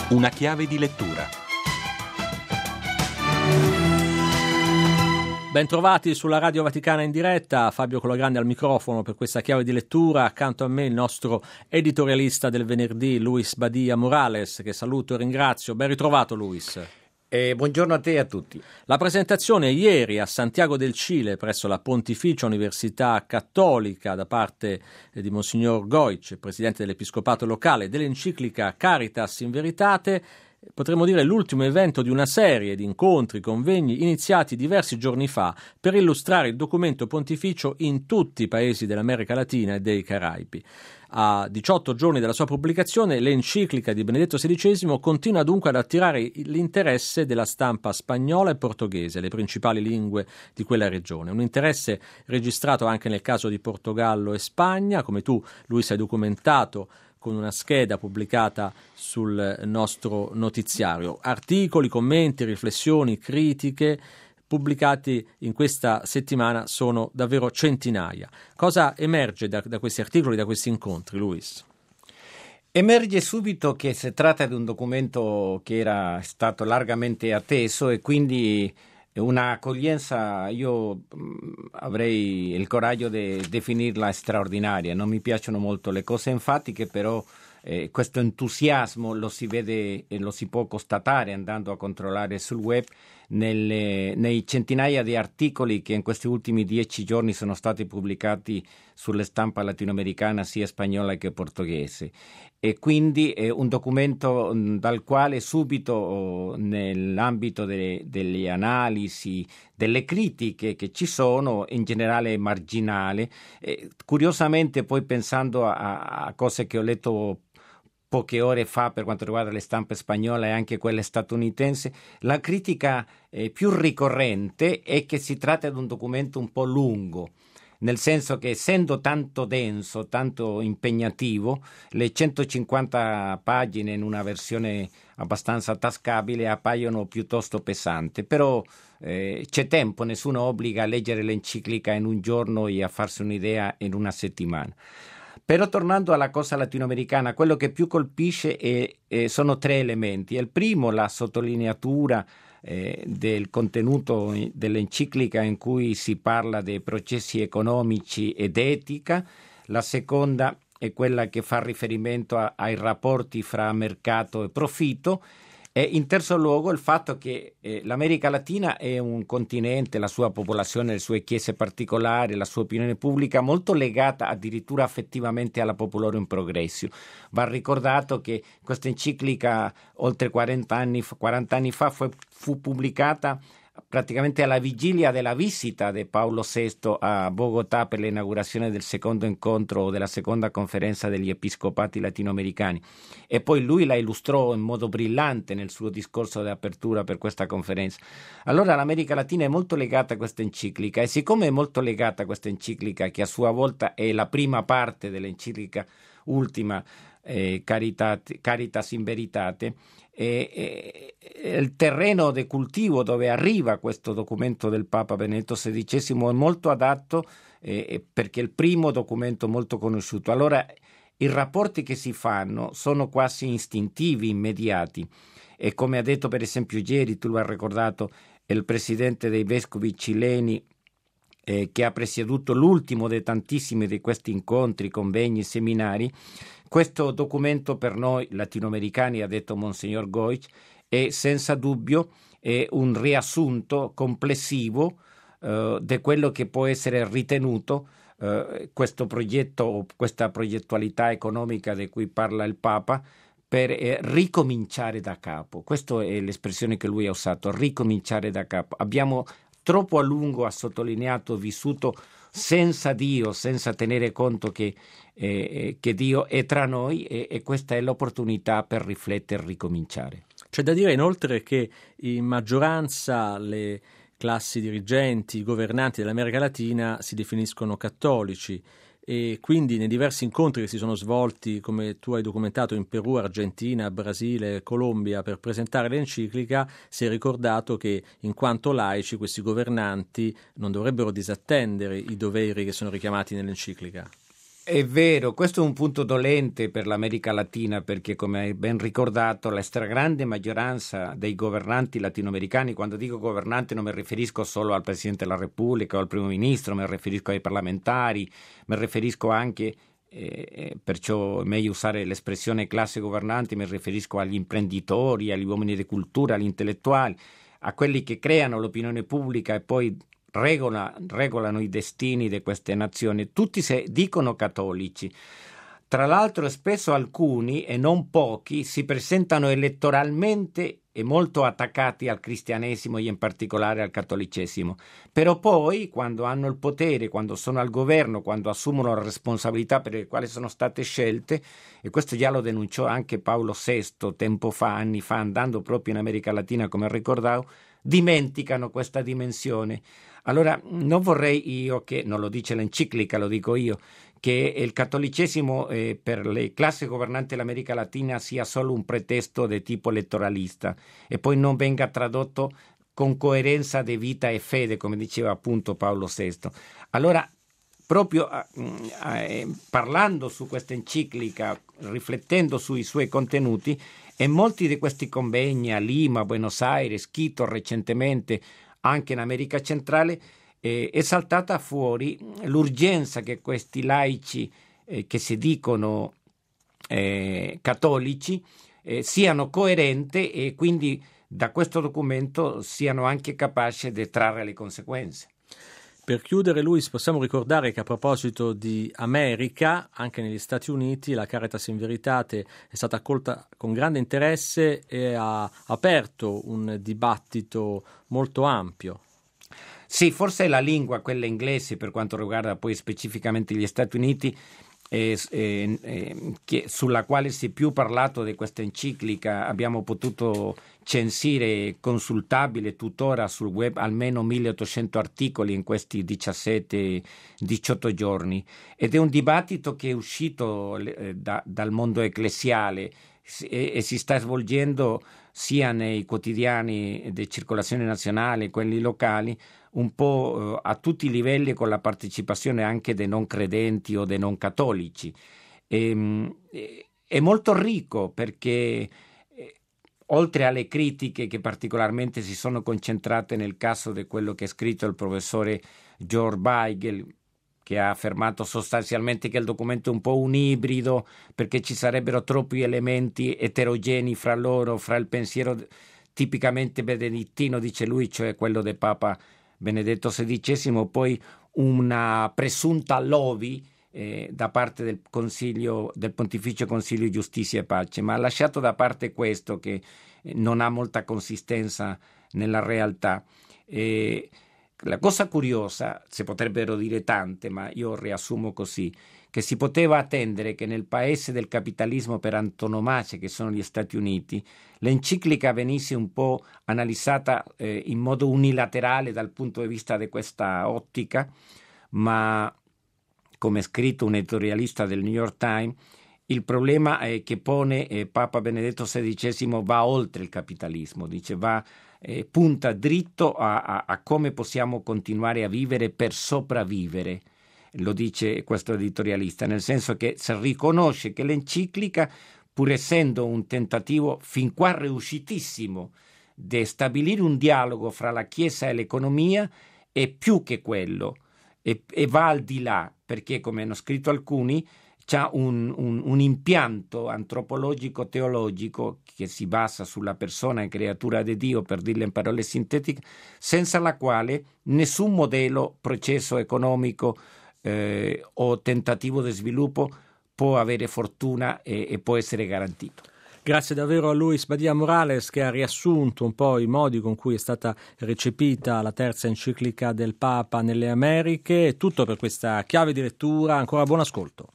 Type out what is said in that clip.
Una chiave di lettura. Bentrovati sulla Radio Vaticana in diretta, Fabio Colagrande al microfono per questa chiave di lettura. Accanto a me il nostro editorialista del venerdì, Luis Badia Morales, che saluto e ringrazio. Ben ritrovato, Luis. Buongiorno a te e a tutti. La presentazione ieri a Santiago del Cile presso la Pontificia Università Cattolica da parte di Monsignor Goic, presidente dell'Episcopato locale, dell'enciclica Caritas in Veritate, potremmo dire l'ultimo evento di una serie di incontri, convegni iniziati diversi giorni fa per illustrare il documento pontificio in tutti i paesi dell'America Latina e dei Caraibi. A 18 giorni dalla sua pubblicazione, l'enciclica di Benedetto XVI continua dunque ad attirare l'interesse della stampa spagnola e portoghese, le principali lingue di quella regione. Un interesse registrato anche nel caso di Portogallo e Spagna, come tu, Luis, hai documentato con una scheda pubblicata sul nostro notiziario. Articoli, commenti, riflessioni, critiche pubblicati in questa settimana sono davvero centinaia. Cosa emerge da questi articoli, da questi incontri, Luis? Emerge subito che si tratta di un documento che era stato largamente atteso e quindi una accoglienza, io avrei il coraggio di definirla straordinaria. Non mi piacciono molto le cose enfatiche, però questo entusiasmo lo si vede e lo si può constatare andando a controllare sul web nei centinaia di articoli che in questi ultimi 10 giorni sono stati pubblicati sulle stampa latinoamericana sia spagnola che portoghese. E quindi è un documento dal quale subito nell'ambito delle analisi, delle critiche che ci sono, in generale marginale. Curiosamente poi pensando a cose che ho letto poche ore fa per quanto riguarda le stampe spagnole e anche quelle statunitense, la critica più ricorrente è che si tratta di un documento un po' lungo, nel senso che essendo tanto denso, tanto impegnativo, le 150 pagine in una versione abbastanza tascabile appaiono piuttosto pesanti, però c'è tempo, nessuno obbliga a leggere l'enciclica in un giorno e a farsi un'idea in una settimana. Però tornando alla cosa latinoamericana, quello che più colpisce sono tre elementi. Il primo, la sottolineatura del contenuto dell'enciclica in cui si parla dei processi economici ed etica. La seconda è quella che fa riferimento ai rapporti fra mercato e profitto. E in terzo luogo il fatto che l'America Latina è un continente, la sua popolazione, le sue chiese particolari, la sua opinione pubblica molto legata addirittura affettivamente alla Populorum Progressio. Va ricordato che questa enciclica oltre 40 anni fa fu pubblicata praticamente alla vigilia della visita di Paolo VI a Bogotà per l'inaugurazione del secondo incontro della seconda conferenza degli episcopati latinoamericani, e poi lui la illustrò in modo brillante nel suo discorso di apertura per questa conferenza. Allora l'America Latina è molto legata a questa enciclica, e siccome è molto legata a questa enciclica, che a sua volta è la prima parte dell'enciclica ultima, Caritas in Veritate, il terreno di coltivo dove arriva questo documento del Papa Benedetto XVI è molto adatto, perché è il primo documento molto conosciuto. Allora i rapporti che si fanno sono quasi istintivi, immediati, e come ha detto per esempio ieri, tu lo hai ricordato, il presidente dei vescovi cileni che ha presieduto l'ultimo dei tantissimi di questi incontri, convegni, seminari. Questo documento per noi latinoamericani, ha detto Monsignor Goic, è senza dubbio un riassunto complessivo di quello che può essere ritenuto questo progetto, questa progettualità economica di cui parla il Papa, per ricominciare da capo. Questa è l'espressione che lui ha usato, ricominciare da capo. Abbiamo troppo a lungo, ha sottolineato, vissuto senza Dio, senza tenere conto che Dio è tra noi, e questa è l'opportunità per riflettere e ricominciare. C'è da dire inoltre che in maggioranza le classi dirigenti, i governanti dell'America Latina si definiscono cattolici, e quindi nei diversi incontri che si sono svolti, come tu hai documentato, in Perù, Argentina, Brasile, Colombia, per presentare l'enciclica, si è ricordato che in quanto laici questi governanti non dovrebbero disattendere i doveri che sono richiamati nell'enciclica. È vero, questo è un punto dolente per l'America Latina perché, come hai ben ricordato, la stragrande maggioranza dei governanti latinoamericani, quando dico governanti non mi riferisco solo al Presidente della Repubblica o al Primo Ministro, mi riferisco ai parlamentari, mi riferisco anche, perciò è meglio usare l'espressione classe governante, mi riferisco agli imprenditori, agli uomini di cultura, agli intellettuali, a quelli che creano l'opinione pubblica e poi regolano i destini di queste nazioni, tutti dicono cattolici. Tra l'altro spesso alcuni, e non pochi, si presentano elettoralmente e molto attaccati al cristianesimo e in particolare al cattolicesimo. Però poi, quando hanno il potere, quando sono al governo, quando assumono la responsabilità per le quali sono state scelte, e questo già lo denunciò anche Paolo VI tempo fa, anni fa, andando proprio in America Latina, come ricordavo, dimenticano questa dimensione. Allora, non vorrei io che, non lo dice l'enciclica, lo dico io, che il cattolicesimo per le classi governanti dell'America Latina sia solo un pretesto di tipo elettoralista e poi non venga tradotto con coerenza di vita e fede, come diceva appunto Paolo VI. Allora, proprio parlando su questa enciclica, riflettendo sui suoi contenuti, e molti di questi convegni a Lima, Buenos Aires, Quito recentemente, anche in America centrale, è saltata fuori l'urgenza che questi laici che si dicono cattolici siano coerenti e quindi da questo documento siano anche capaci di trarre le conseguenze. Per chiudere, Luis, possiamo ricordare che a proposito di America, anche negli Stati Uniti, la Caritas in Veritate è stata accolta con grande interesse e ha aperto un dibattito molto ampio. Sì, forse è la lingua, quella inglese, per quanto riguarda poi specificamente gli Stati Uniti, sulla quale si è più parlato di questa enciclica. Abbiamo potuto censire, consultabile tuttora sul web, almeno 1800 articoli in questi 17-18 giorni, ed è un dibattito che è uscito dal mondo ecclesiale e si sta svolgendo sia nei quotidiani di circolazione nazionale, quelli locali, un po' a tutti i livelli, con la partecipazione anche dei non credenti o dei non cattolici. È molto ricco perché oltre alle critiche che particolarmente si sono concentrate nel caso di quello che ha scritto il professore George Weigel, che ha affermato sostanzialmente che il documento è un po' un ibrido perché ci sarebbero troppi elementi eterogenei fra loro, fra il pensiero tipicamente benedettino, dice lui, cioè quello del Papa Benedetto XVI, poi una presunta lobby da parte del Pontificio Consiglio Giustizia e Pace, ma ha lasciato da parte questo che non ha molta consistenza nella realtà. La cosa curiosa, si potrebbero dire tante, ma io riassumo così, che si poteva attendere che nel paese del capitalismo per antonomasia, che sono gli Stati Uniti, l'enciclica venisse un po' analizzata in modo unilaterale dal punto di vista di questa ottica, ma come ha scritto un editorialista del New York Times, il problema che pone Papa Benedetto XVI va oltre il capitalismo, dice punta dritto a come possiamo continuare a vivere per sopravvivere, lo dice questo editorialista, nel senso che si riconosce che l'enciclica, pur essendo un tentativo fin qua riuscitissimo di stabilire un dialogo fra la Chiesa e l'economia, è più che quello e va al di là, perché come hanno scritto alcuni c'ha un impianto antropologico teologico che si basa sulla persona e creatura di Dio, per dirle in parole sintetiche, senza la quale nessun modello, processo economico o tentativo di sviluppo può avere fortuna e può essere garantito. Grazie davvero a Luis Badia Morales, che ha riassunto un po' i modi con cui è stata recepita la terza enciclica del Papa nelle Americhe. È tutto per questa chiave di lettura, ancora buon ascolto.